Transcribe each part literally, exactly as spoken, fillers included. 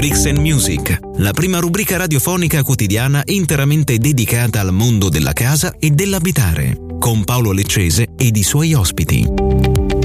Bricks and Music, la prima rubrica radiofonica quotidiana interamente dedicata al mondo della casa e dell'abitare, con Paolo Leccese ed i suoi ospiti.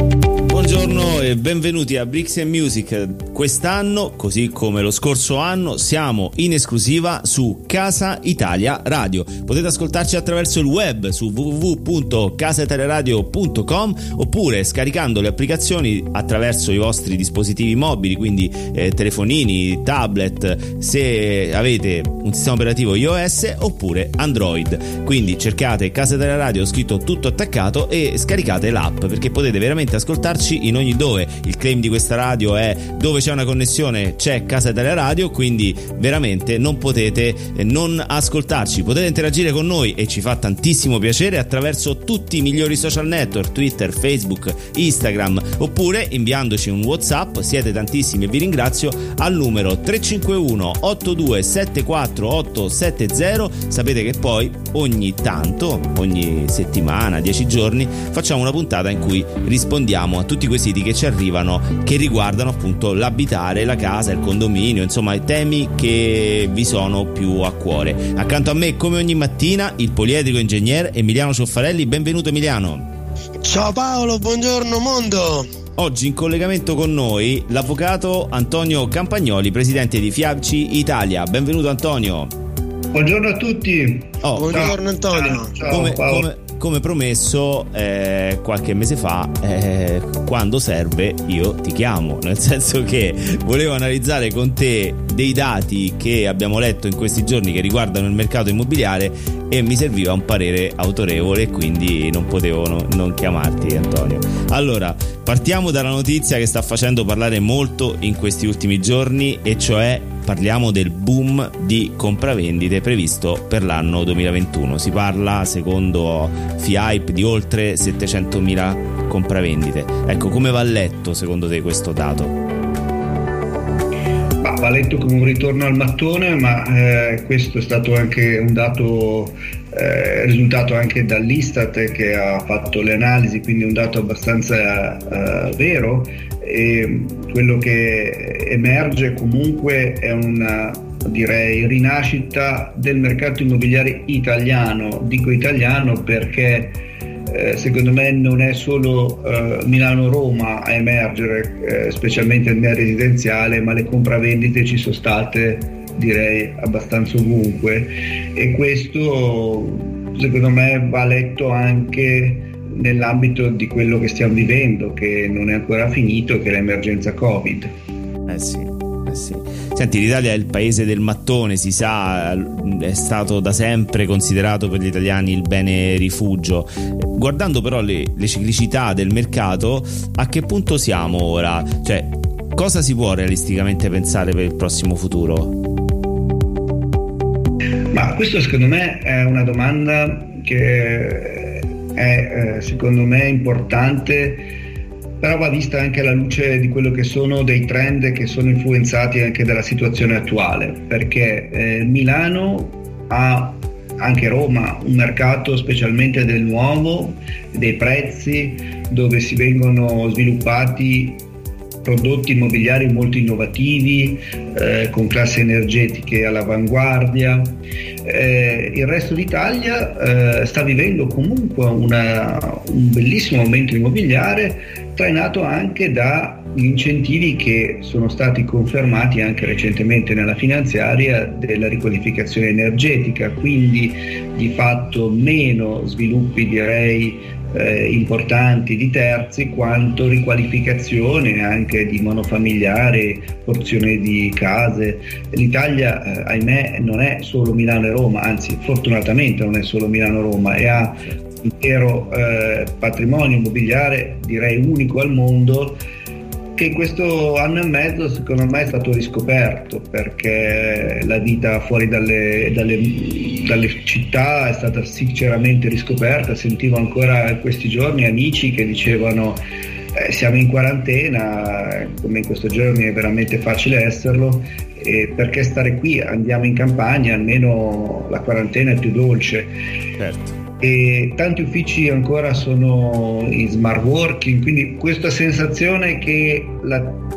Buongiorno e benvenuti a Bricks and Music. Quest'anno, così come lo scorso anno, siamo in esclusiva su Casa Italia Radio. Potete ascoltarci attraverso il web su w w w punto casa italia radio punto com oppure scaricando le applicazioni attraverso i vostri dispositivi mobili, quindi eh, telefonini, tablet, se avete un sistema operativo iOS oppure Android. Quindi cercate Casa Italia Radio scritto tutto attaccato e scaricate l'app, perché potete veramente ascoltarci in ogni dove. Il claim di questa radio è: dove c'è una connessione c'è Casa Italia Radio, quindi veramente non potete non ascoltarci. Potete interagire con noi e ci fa tantissimo piacere attraverso tutti i migliori social network, Twitter, Facebook, Instagram, oppure inviandoci un WhatsApp. Siete tantissimi e vi ringrazio, al numero tre cinque uno otto due sette quattro otto sette zero. Sapete che poi ogni tanto, ogni settimana, dieci giorni, facciamo una puntata in cui rispondiamo a tutti i quesiti che ci arrivano, che riguardano appunto l'abitare, la casa, il condominio, insomma i temi che vi sono più a cuore. Accanto a me, come ogni mattina, il poliedrico ingegnere Emiliano Cioffarelli. Benvenuto Emiliano. Ciao Paolo, buongiorno mondo. Oggi in collegamento con noi l'avvocato Antonio Campagnoli, presidente di Fiabci Italia. Benvenuto Antonio. Buongiorno a tutti. Oh, buongiorno Antonio. Ciao, come, Paolo. come, come promesso eh, qualche mese fa, eh, quando serve io ti chiamo, nel senso che volevo analizzare con te dei dati che abbiamo letto in questi giorni che riguardano il mercato immobiliare e mi serviva un parere autorevole, quindi non potevo no, non chiamarti Antonio. Allora, partiamo dalla notizia che sta facendo parlare molto in questi ultimi giorni, e cioè parliamo del boom di compravendite previsto per l'anno duemilaventuno. Si parla, secondo FIAIP, di oltre settecentomila compravendite. Ecco, come va letto secondo te questo dato? Va letto come un ritorno al mattone, ma eh, questo è stato anche un dato eh, risultato anche dall'Istat, che ha fatto le analisi, quindi un dato abbastanza eh, vero. E quello che emerge comunque è una, direi, rinascita del mercato immobiliare italiano. Dico italiano perché Eh, secondo me non è solo eh, Milano-Roma a emergere, eh, specialmente nel residenziale, ma le compravendite ci sono state, direi, abbastanza ovunque, e questo secondo me va letto anche nell'ambito di quello che stiamo vivendo, che non è ancora finito, che è l'emergenza Covid. Eh sì, eh sì. Senti, l'Italia è il paese del mattone, si sa, è stato da sempre considerato per gli italiani il bene rifugio. Guardando però le, le ciclicità del mercato, a che punto siamo ora? Cioè, cosa si può realisticamente pensare per il prossimo futuro? Ma questo secondo me è una domanda che è secondo me importante, però va vista anche alla luce di quello che sono dei trend che sono influenzati anche dalla situazione attuale, perché eh, Milano ha, anche Roma, un mercato specialmente del nuovo, dei prezzi, dove si vengono sviluppati prodotti immobiliari molto innovativi, eh, con classi energetiche all'avanguardia. Eh, il resto d'Italia eh, sta vivendo comunque una, un bellissimo momento immobiliare, trainato anche dagli incentivi che sono stati confermati anche recentemente nella finanziaria della riqualificazione energetica, quindi di fatto meno sviluppi, direi, Eh, importanti di terzi, quanto riqualificazione anche di monofamiliari, porzione di case. L'Italia, eh, ahimè, non è solo Milano e Roma, anzi fortunatamente non è solo Milano e Roma, e ha un intero eh, patrimonio immobiliare, direi unico al mondo, che in questo anno e mezzo secondo me è stato riscoperto, perché la vita fuori dalle, dalle, dalle città è stata sinceramente riscoperta. Sentivo ancora in questi giorni amici che dicevano eh, siamo in quarantena, come in questi giorni è veramente facile esserlo, e perché stare qui, andiamo in campagna, almeno la quarantena è più dolce. Certo. E tanti uffici ancora sono in smart working, quindi questa sensazione che la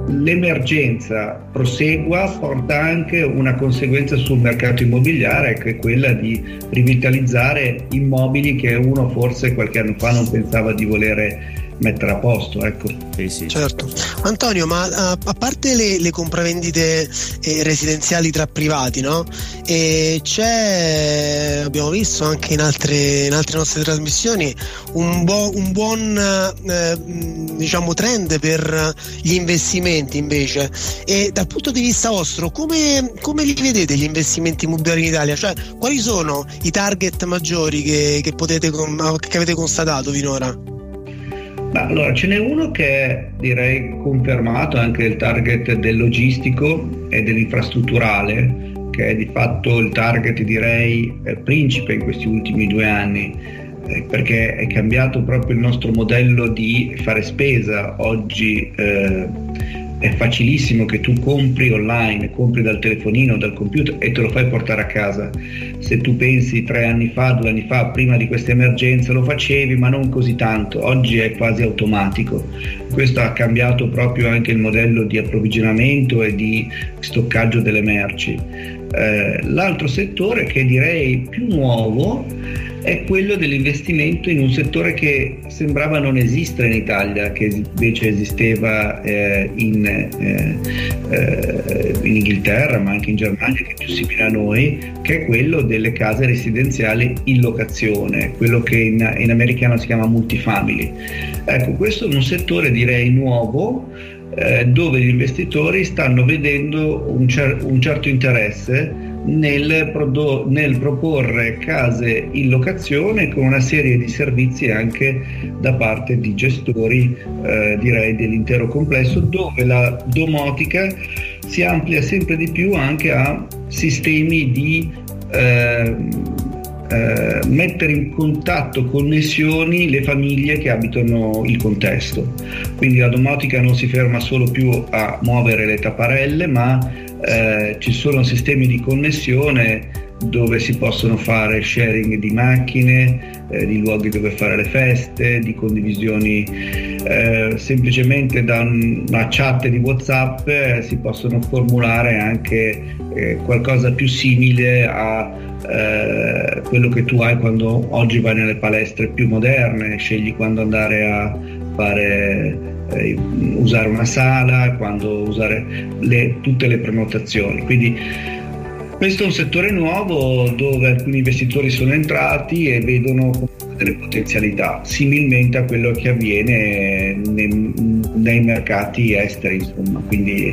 l'emergenza prosegua porta anche una conseguenza sul mercato immobiliare, che è quella di rivitalizzare immobili che uno forse qualche anno fa non pensava di volere mettere a posto, ecco. Sì, sì. Certo. Antonio, ma a, a parte le, le compravendite eh, residenziali tra privati, no? E c'è, abbiamo visto anche in altre, in altre nostre trasmissioni, un, bo, un buon eh, diciamo trend per gli investimenti invece. E dal punto di vista vostro, come, come li vedete gli investimenti immobiliari in Italia? Cioè, quali sono i target maggiori che, che potete che avete constatato finora? Ma allora, ce n'è uno che è, direi, confermato, anche il target del logistico e dell'infrastrutturale, che è di fatto il target, direi, principe in questi ultimi due anni, eh, perché è cambiato proprio il nostro modello di fare spesa. Oggi eh, è facilissimo che tu compri online, compri dal telefonino, dal computer e te lo fai portare a casa. Se tu pensi tre anni fa, due anni fa, prima di questa emergenza lo facevi, ma non così tanto. Oggi è quasi automatico. Questo ha cambiato proprio anche il modello di approvvigionamento e di stoccaggio delle merci. Eh, l'altro settore, che direi più nuovo, è quello dell'investimento in un settore che sembrava non esistere in Italia, che invece esisteva eh, in, eh, eh, in Inghilterra, ma anche in Germania, che è più simile a noi, che è quello delle case residenziali in locazione, quello che in, in americano si chiama multifamily. Ecco, questo è un settore, direi, nuovo, eh, dove gli investitori stanno vedendo un, cer- un certo interesse Nel, prodo- nel proporre case in locazione con una serie di servizi anche da parte di gestori, eh, direi, dell'intero complesso, dove la domotica si amplia sempre di più anche a sistemi di eh, eh, mettere in contatto, connessioni, le famiglie che abitano il contesto. Quindi la domotica non si ferma solo più a muovere le tapparelle, ma Eh, ci sono sistemi di connessione dove si possono fare sharing di macchine, eh, di luoghi dove fare le feste, di condivisioni, eh, semplicemente da una chat di WhatsApp eh, si possono formulare anche eh, qualcosa più simile a eh, quello che tu hai quando oggi vai nelle palestre più moderne, scegli quando andare a fare Eh, usare una sala, quando usare le, tutte le prenotazioni. Quindi questo è un settore nuovo dove alcuni investitori sono entrati e vedono delle potenzialità, similmente a quello che avviene nei, nei mercati esteri, insomma. Quindi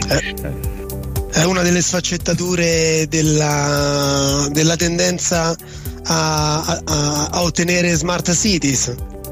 è una delle sfaccettature della, della tendenza a, a, a ottenere smart cities.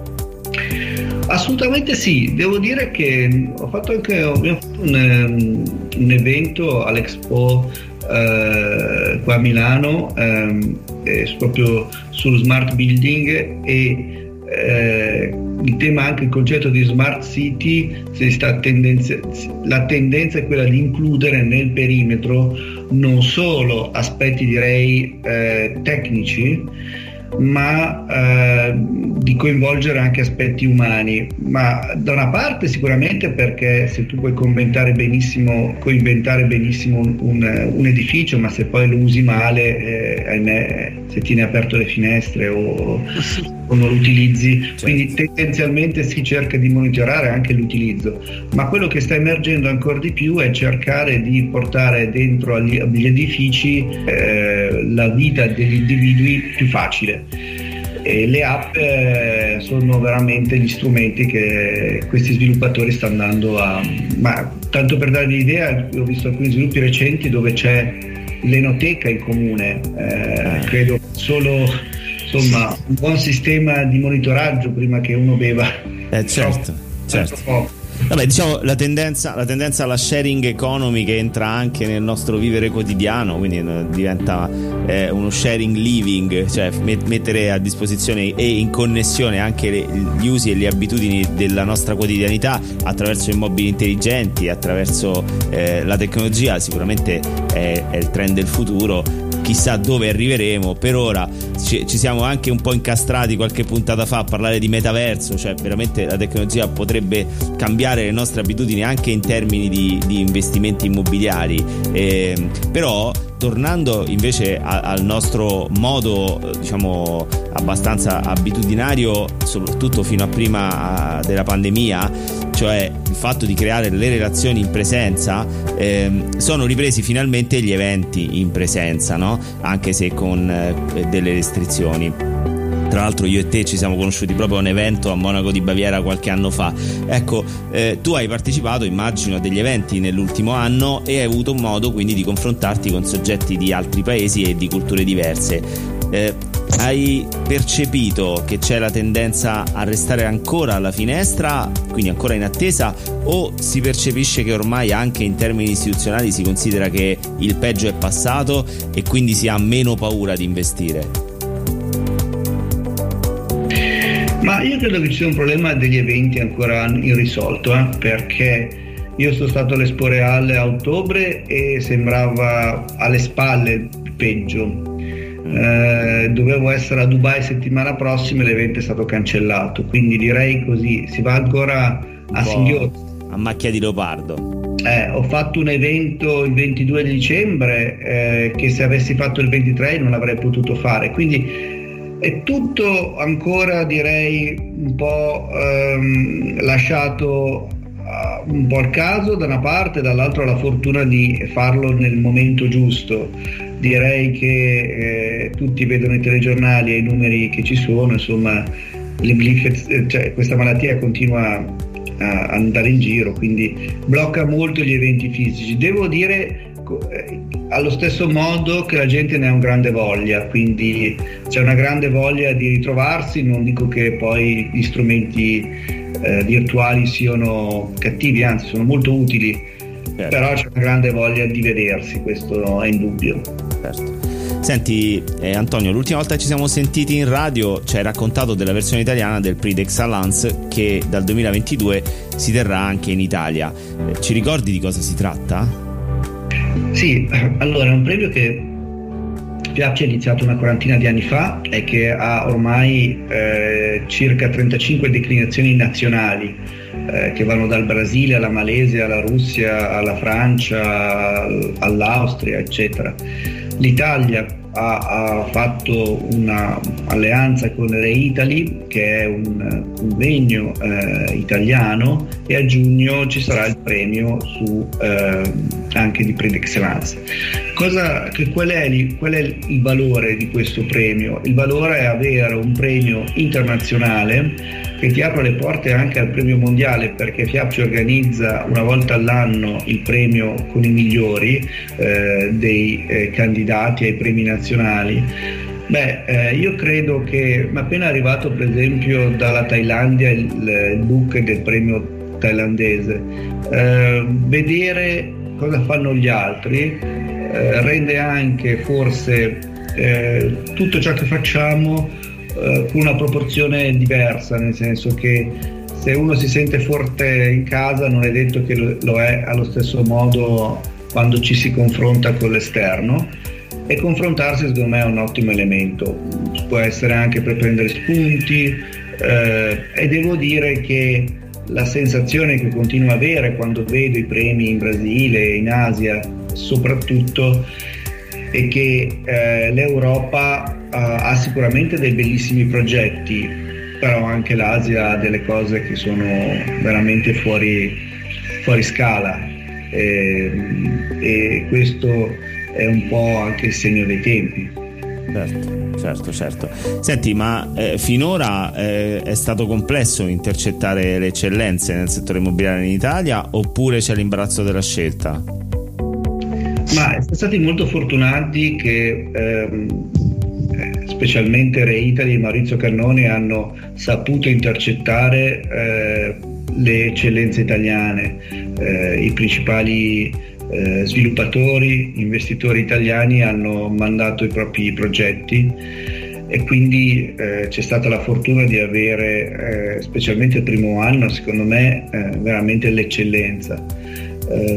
Assolutamente sì, devo dire che ho fatto anche abbiamo fatto un, un evento all'Expo eh, qua a Milano eh, eh, proprio sullo smart building e eh, il tema, anche il concetto di smart city, si sta tendenza, la tendenza è quella di includere nel perimetro non solo aspetti, direi, eh, tecnici, ma eh, di coinvolgere anche aspetti umani. Ma da una parte sicuramente, perché se tu puoi coinventare benissimo coinventare benissimo un, un, un edificio, ma se poi lo usi male, eh, ahimè, se tieni aperto le finestre o, o non lo utilizzi, certo. Quindi tendenzialmente si cerca di monitorare anche l'utilizzo, ma quello che sta emergendo ancora di più è cercare di portare dentro agli, agli edifici eh, la vita degli individui più facile. E le app eh, sono veramente gli strumenti che questi sviluppatori stanno dando a... Ma tanto per darvi l'idea, ho visto alcuni sviluppi recenti dove c'è l'enoteca in comune, eh, credo solo, insomma, un buon sistema di monitoraggio prima che uno beva. Eh, certo, certo. Poco. Vabbè, diciamo la tendenza, la tendenza alla sharing economy che entra anche nel nostro vivere quotidiano, quindi diventa eh, uno sharing living, cioè met- mettere a disposizione e in connessione anche le, gli usi e le abitudini della nostra quotidianità attraverso immobili intelligenti, attraverso eh, la tecnologia. Sicuramente è, è il trend del futuro. chissà dove arriveremo. Per ora ci, ci siamo anche un po' incastrati qualche puntata fa a parlare di metaverso, cioè veramente la tecnologia potrebbe cambiare le nostre abitudini anche in termini di, di investimenti immobiliari, eh, però tornando invece a, al nostro modo, diciamo, abbastanza abitudinario, soprattutto fino a prima della pandemia, cioè il fatto di creare le relazioni in presenza, ehm, sono ripresi finalmente gli eventi in presenza, no? Anche se con eh, delle restrizioni. Tra l'altro io e te ci siamo conosciuti proprio a un evento a Monaco di Baviera qualche anno fa. Ecco, eh, tu hai partecipato, immagino, a degli eventi nell'ultimo anno e hai avuto modo quindi di confrontarti con soggetti di altri paesi e di culture diverse. Eh, hai percepito che c'è la tendenza a restare ancora alla finestra, quindi ancora in attesa, o si percepisce che ormai anche in termini istituzionali si considera che il peggio è passato e quindi si ha meno paura di investire? Ma io credo che ci sia un problema degli eventi ancora irrisolto, eh? Perché io sono stato all'Expo Real a ottobre e sembrava alle spalle il peggio. Eh, dovevo essere a Dubai settimana prossima e l'evento è stato cancellato, quindi direi così, si va ancora a singhiozzo, a macchia di leopardo. Eh, ho fatto un evento il ventidue di dicembre eh, che se avessi fatto il ventitré non avrei potuto fare, quindi è tutto ancora, direi, un po' ehm, lasciato uh, un po' al caso da una parte, dall'altra la fortuna di farlo nel momento giusto. Direi che eh, tutti vedono i telegiornali e i numeri che ci sono, insomma, cioè, questa malattia continua a andare in giro, quindi blocca molto gli eventi fisici. Devo dire eh, allo stesso modo che la gente ne ha un grande voglia, quindi c'è una grande voglia di ritrovarsi. Non dico che poi gli strumenti eh, virtuali siano cattivi, anzi sono molto utili, certo. Però c'è una grande voglia di vedersi, questo è indubbio. Certo. Senti eh, Antonio, l'ultima volta che ci siamo sentiti in radio ci hai raccontato della versione italiana del Prix d'Excellence che dal duemilaventidue si terrà anche in Italia. Eh, ci ricordi di cosa si tratta? Sì, allora è un premio che Fiapci ha iniziato una quarantina di anni fa e che ha ormai eh, circa trentacinque declinazioni nazionali eh, che vanno dal Brasile alla Malesia, alla Russia, alla Francia, all'Austria, eccetera. L'Italia ha, ha fatto un'alleanza con Re Italy, che è un convegno eh, italiano, e a giugno ci sarà il premio su, eh, anche di Prix d'Excellence. Cosa, che, qual, è, qual è il valore di questo premio? Il valore è avere un premio internazionale che ti apre le porte anche al premio mondiale, perché Fiapci organizza una volta all'anno il premio con i migliori eh, dei eh, candidati ai premi nazionali. Beh, eh, io credo che appena arrivato per esempio dalla Thailandia il, il book del premio thailandese, eh, vedere cosa fanno gli altri eh, rende anche forse eh, tutto ciò che facciamo eh, con una proporzione diversa, nel senso che se uno si sente forte in casa non è detto che lo, lo è allo stesso modo quando ci si confronta con l'esterno, e confrontarsi secondo me è un ottimo elemento, può essere anche per prendere spunti eh, e devo dire che la sensazione che continuo a avere quando vedo i premi in Brasile, in Asia soprattutto, è che eh, l'Europa uh, ha sicuramente dei bellissimi progetti, però anche l'Asia ha delle cose che sono veramente fuori, fuori scala e, e questo è un po' anche il segno dei tempi. Certo, certo, certo. Senti, ma eh, finora eh, è stato complesso intercettare le eccellenze nel settore immobiliare in Italia, oppure c'è l'imbarazzo della scelta? Ma siamo stati molto fortunati che ehm, specialmente Re Italy e Maurizio Cannone hanno saputo intercettare eh, le eccellenze italiane, eh, i principali Eh, sviluppatori, investitori italiani hanno mandato i propri progetti e quindi eh, c'è stata la fortuna di avere, eh, specialmente il primo anno, secondo me, eh, veramente l'eccellenza. Eh,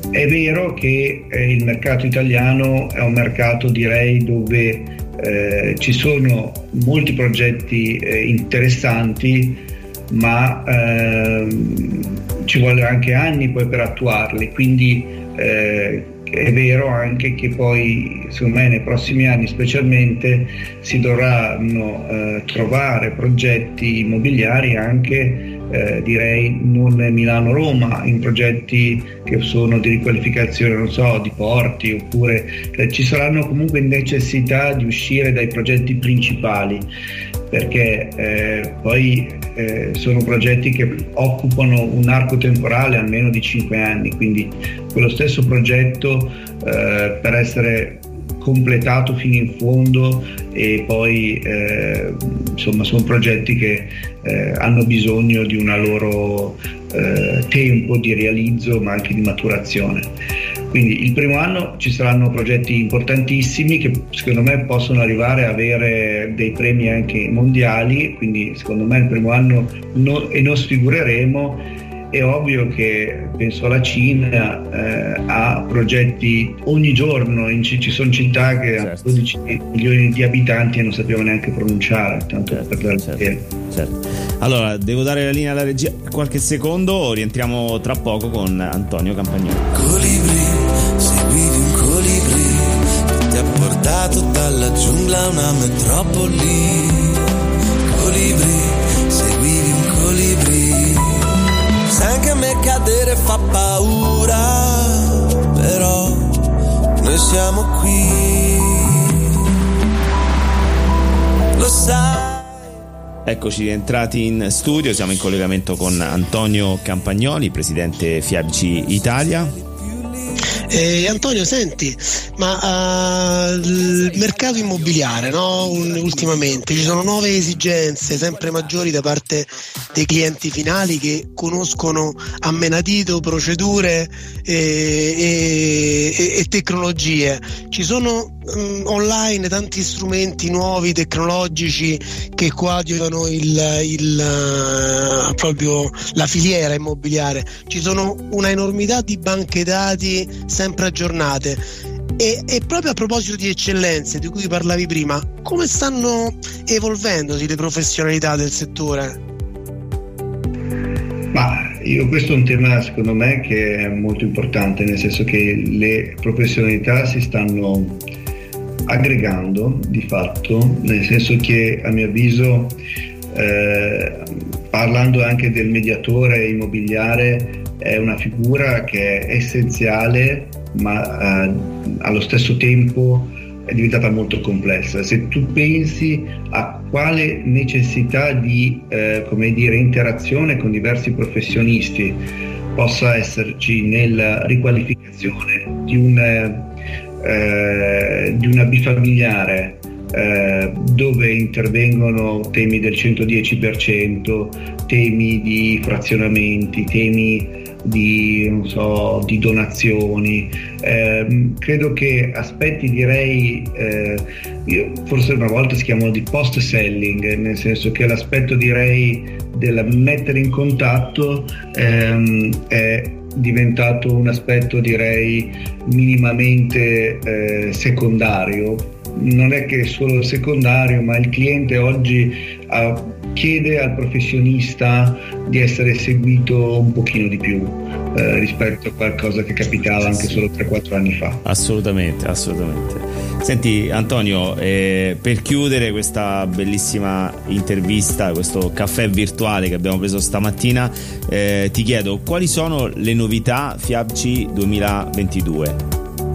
è vero che eh, il mercato italiano è un mercato, direi, dove eh, ci sono molti progetti eh, interessanti, ma eh, ci vogliono anche anni poi per attuarli, quindi eh, è vero anche che poi, secondo me, nei prossimi anni specialmente si dovranno eh, trovare progetti immobiliari anche Eh, direi non Milano-Roma, in progetti che sono di riqualificazione, non so, di porti, oppure eh, ci saranno comunque necessità di uscire dai progetti principali, perché eh, poi eh, sono progetti che occupano un arco temporale almeno di cinque anni, quindi quello stesso progetto eh, per essere completato fino in fondo, e poi eh, insomma sono progetti che eh, hanno bisogno di una loro eh, tempo di realizzo, ma anche di maturazione. Quindi il primo anno ci saranno progetti importantissimi che secondo me possono arrivare a avere dei premi anche mondiali, quindi secondo me il primo anno no, e non sfigureremo. È ovvio che penso alla Cina, eh, ha progetti ogni giorno, in, ci sono città che certo. hanno dodici milioni di abitanti e non sappiamo neanche pronunciare, tanto certo, per dare certo, certo. Allora, devo dare la linea alla regia qualche secondo, rientriamo tra poco con Antonio Campagnoli. Colibri, seguivi un colibri che ti ha portato dalla giungla a una metropoli. Colibri, seguivi un colibri. Sai anche a me cadere fa paura, però noi siamo qui, lo sai. Eccoci rientrati in studio, siamo in collegamento con Antonio Campagnoli, presidente F I A B C Italia. Eh, Antonio, senti, ma uh, il mercato immobiliare, no? Un, ultimamente ci sono nuove esigenze sempre maggiori da parte dei clienti finali che conoscono a menadito procedure e, e, e tecnologie. Ci sono um, online tanti strumenti nuovi tecnologici che coadiuvano il, il, uh, proprio la filiera immobiliare. Ci sono una enormità di banche dati sempre aggiornate e, e proprio a proposito di eccellenze di cui parlavi prima, come stanno evolvendosi le professionalità del settore? Ma io, questo è un tema secondo me che è molto importante, nel senso che le professionalità si stanno aggregando di fatto, nel senso che a mio avviso eh, parlando anche del mediatore immobiliare, è una figura che è essenziale, ma eh, allo stesso tempo è diventata molto complessa. Se tu pensi a quale necessità di eh, come dire, interazione con diversi professionisti possa esserci nella riqualificazione di, un, eh, di una bifamiliare, eh, dove intervengono temi del centodieci per cento, temi di frazionamenti, temi di, non so, di donazioni, eh, credo che aspetti, direi, eh, io, forse una volta si chiamano di post selling, nel senso che l'aspetto, direi, del mettere in contatto ehm, è diventato un aspetto, direi, minimamente eh, secondario. Non è che è solo secondario, ma il cliente oggi ha, chiede al professionista di essere seguito un pochino di più eh, rispetto a qualcosa che capitava anche solo tre quattro anni fa. Assolutamente, assolutamente. Senti Antonio, eh, per chiudere questa bellissima intervista, questo caffè virtuale che abbiamo preso stamattina, eh, ti chiedo quali sono le novità F I A B C duemilaventidue?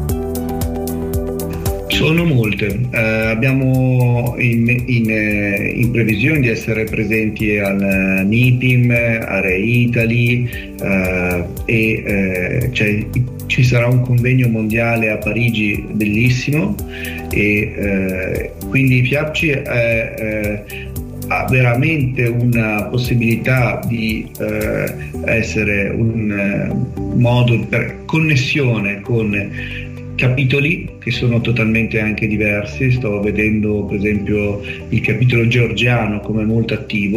Sono molte, eh, abbiamo in, in, in previsione di essere presenti al NIPIM, a Re Italy, eh, e eh, cioè, ci sarà un convegno mondiale a Parigi bellissimo, e eh, quindi F I A B C è, eh, ha veramente una possibilità di eh, essere un eh, modo per connessione con capitoli che sono totalmente anche diversi. Sto vedendo per esempio il capitolo georgiano come molto attivo,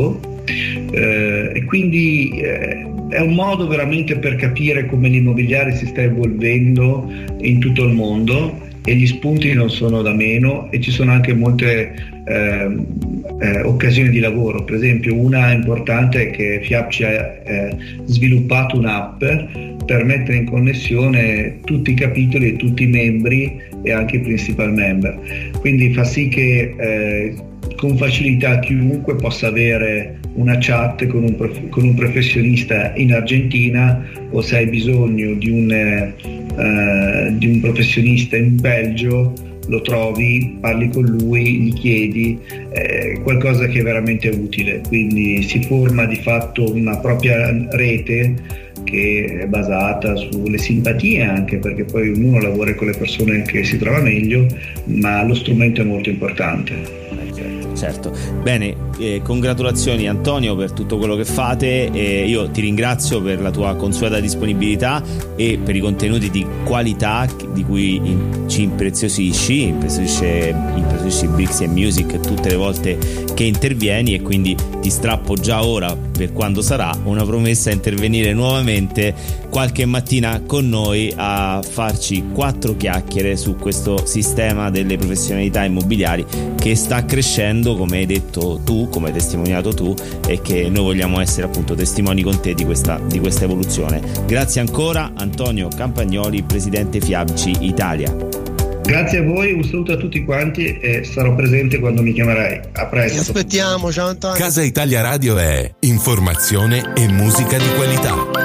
Eh, e quindi eh, è un modo veramente per capire come l'immobiliare si sta evolvendo in tutto il mondo, e gli spunti non sono da meno, e ci sono anche molte eh, eh, occasioni di lavoro. Per esempio, una importante è che Fiab ci ha eh, sviluppato un'app per mettere in connessione tutti i capitoli e tutti i membri e anche i principal member, quindi fa sì che eh, con facilità chiunque possa avere una chat con un, prof- con un professionista in Argentina, o se hai bisogno di un, eh, di un professionista in Belgio lo trovi, parli con lui, gli chiedi, eh, qualcosa che è veramente utile. Quindi si forma di fatto una propria rete che è basata sulle simpatie, anche perché poi ognuno lavora con le persone che si trova meglio, ma lo strumento è molto importante. Certo, bene, eh, congratulazioni Antonio per tutto quello che fate, eh, io ti ringrazio per la tua consueta disponibilità e per i contenuti di qualità di cui in, ci impreziosisci, impreziosisce, impreziosisci Bricks and Music tutte le volte che intervieni, e quindi ti strappo già ora, per quando sarà, una promessa a intervenire nuovamente qualche mattina con noi a farci quattro chiacchiere su questo sistema delle professionalità immobiliari che sta crescendo, come hai detto tu, come hai testimoniato tu, e che noi vogliamo essere appunto testimoni con te di questa, di questa evoluzione. Grazie ancora Antonio Campagnoli, presidente Fiabci Italia. Grazie a voi, un saluto a tutti quanti e sarò presente quando mi chiamerai. A presto. Ti aspettiamo, ciao Antonio. Casa Italia Radio è informazione e musica di qualità.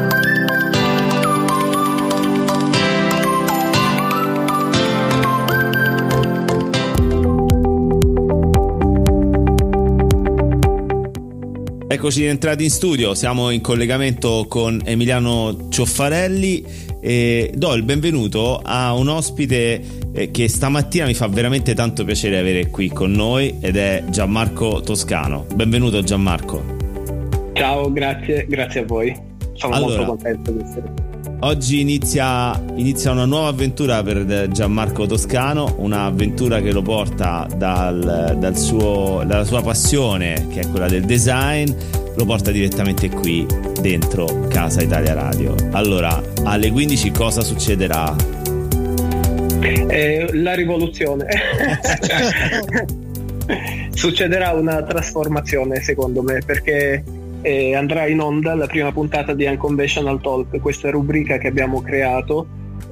Eccoci rientrati in studio, siamo in collegamento con Emiliano Cioffarelli e do il benvenuto a un ospite che stamattina mi fa veramente tanto piacere avere qui con noi, ed è Gianmarco Toscano. Benvenuto Gianmarco. Ciao, grazie, grazie a voi. Sono allora, molto contento di essere qui. Oggi inizia, inizia una nuova avventura per Gianmarco Toscano, un'avventura che lo porta dal, dal suo, dalla sua passione, che è quella del design, lo porta direttamente qui dentro Casa Italia Radio. Allora, alle quindici cosa succederà? Eh, la rivoluzione. Succederà una trasformazione, secondo me, perché E andrà in onda la prima puntata di Unconventional Talk, questa rubrica che abbiamo creato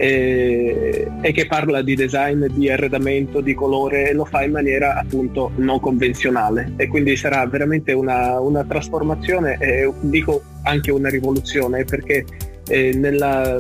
e, e che parla di design, di arredamento, di colore, e lo fa in maniera appunto non convenzionale, e quindi sarà veramente una, una trasformazione, e dico anche una rivoluzione, perché eh, nella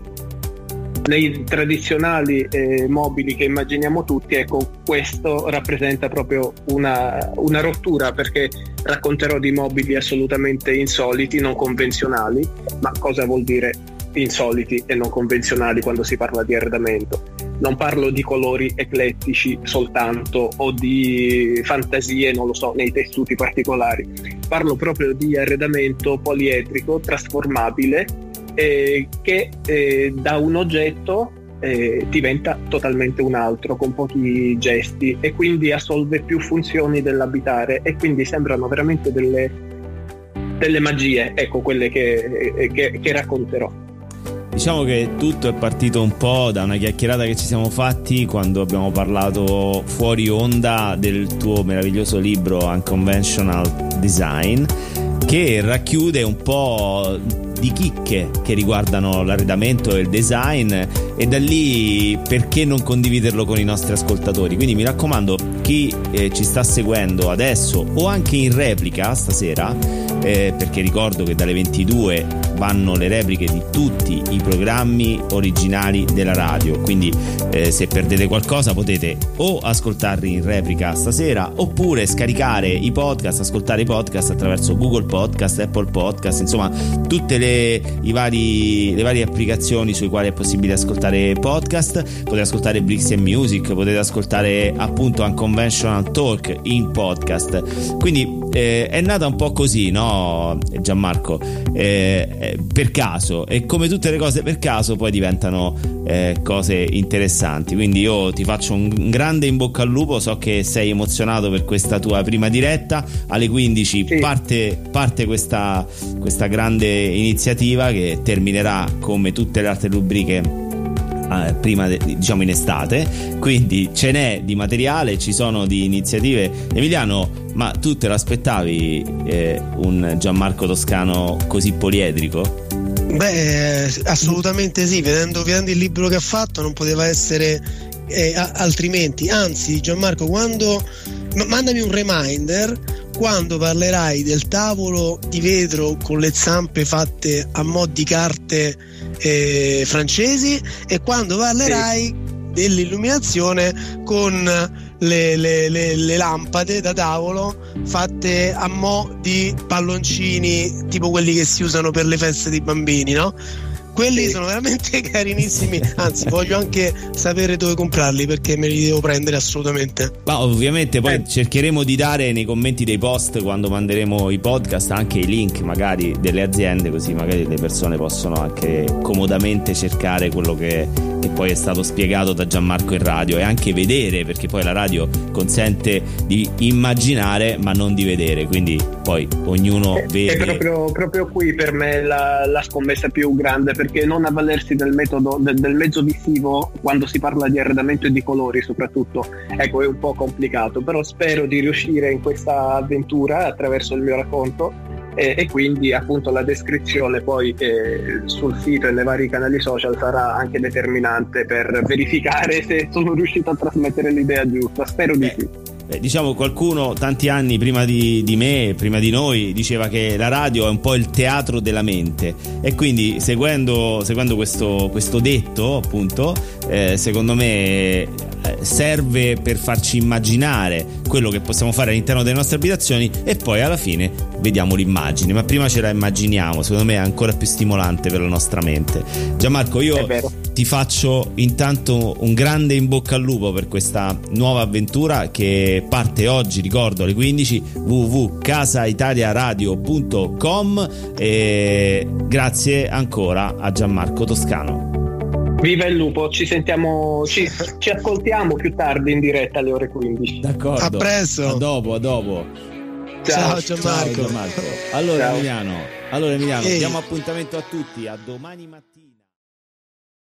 nei tradizionali eh, mobili che immaginiamo tutti, ecco, questo rappresenta proprio una, una rottura, perché racconterò di mobili assolutamente insoliti, non convenzionali. Ma cosa vuol dire insoliti e non convenzionali quando si parla di arredamento? Non parlo di colori eclettici soltanto o di fantasie, non lo so, nei tessuti particolari. Parlo proprio di arredamento poliedrico, trasformabile, Eh, che eh, da un oggetto eh, diventa totalmente un altro, con pochi gesti, e quindi assolve più funzioni dell'abitare, e quindi sembrano veramente delle, delle magie, ecco, quelle che, eh, che, che racconterò. Diciamo che tutto è partito un po' da una chiacchierata che ci siamo fatti quando abbiamo parlato fuori onda del tuo meraviglioso libro Unconventional Design, che racchiude un po' di chicche che riguardano l'arredamento e il design, e da lì perché non condividerlo con i nostri ascoltatori. Quindi mi raccomando, chi eh, ci sta seguendo adesso o anche in replica stasera, eh, perché ricordo che dalle ventidue vanno le repliche di tutti i programmi originali della radio, quindi eh, se perdete qualcosa potete o ascoltarli in replica stasera, oppure scaricare i podcast, ascoltare i podcast attraverso Google Podcast, Apple Podcast, insomma tutte le I vari, le varie applicazioni sui quali è possibile ascoltare podcast. Potete ascoltare Bricks and Music, potete ascoltare appunto Unconventional Unconventional Talk in podcast. Quindi eh, è nata un po' così, no, Gianmarco? Eh, per caso, e come tutte le cose per caso poi diventano eh, cose interessanti. Quindi io ti faccio un grande in bocca al lupo, so che sei emozionato per questa tua prima diretta. Alle quindici sì. parte, parte questa, questa grande iniziativa che terminerà come tutte le altre rubriche prima de, diciamo in estate, quindi ce n'è di materiale, ci sono di iniziative. Emiliano, ma tu te l'aspettavi eh, un Gianmarco Toscano così poliedrico? Beh, assolutamente sì, vedendo, vedendo il libro che ha fatto non poteva essere eh, altrimenti. Anzi, Gianmarco, quando m- mandami un reminder quando parlerai del tavolo di vetro con le zampe fatte a mo' di carte eh, francesi, e quando parlerai sì. dell'illuminazione con le, le, le, le lampade da tavolo fatte a mo' di palloncini, tipo quelli che si usano per le feste dei bambini, no? Quelli sì. sono veramente carinissimi, anzi voglio anche sapere dove comprarli perché me li devo prendere assolutamente. Ma ovviamente poi eh. cercheremo di dare nei commenti dei post, quando manderemo i podcast, anche i link magari delle aziende, così magari le persone possono anche comodamente cercare quello che, che poi è stato spiegato da Gianmarco in radio, e anche vedere, perché poi la radio consente di immaginare ma non di vedere, quindi poi ognuno è, vede. È proprio, proprio qui per me la, la scommessa più grande, perché non avvalersi del metodo del, del mezzo visivo quando si parla di arredamento e di colori soprattutto, ecco, è un po' complicato, però spero di riuscire in questa avventura attraverso il mio racconto, e, e quindi appunto la descrizione poi eh, sul sito e nei vari canali social sarà anche determinante per verificare se sono riuscito a trasmettere l'idea giusta. Spero di sì. Eh, diciamo, qualcuno tanti anni prima di, di me, prima di noi, diceva che la radio è un po' il teatro della mente, e quindi seguendo, seguendo questo, questo detto appunto eh, secondo me serve per farci immaginare quello che possiamo fare all'interno delle nostre abitazioni, e poi alla fine vediamo l'immagine, ma prima ce la immaginiamo. Secondo me è ancora più stimolante per la nostra mente. Gianmarco, io ti faccio intanto un grande in bocca al lupo per questa nuova avventura che parte oggi, ricordo, alle quindici, w w w punto casa italia radio punto com, e grazie ancora a Gianmarco Toscano. Viva il lupo, ci sentiamo, ci, ci ascoltiamo più tardi in diretta alle ore quindici. D'accordo. A presto. A dopo, a dopo. Ciao, ciao Gianmarco. Ciao Gianmarco. Allora Ciao. Emiliano, allora Emiliano, Ehi. diamo appuntamento a tutti a domani mattina.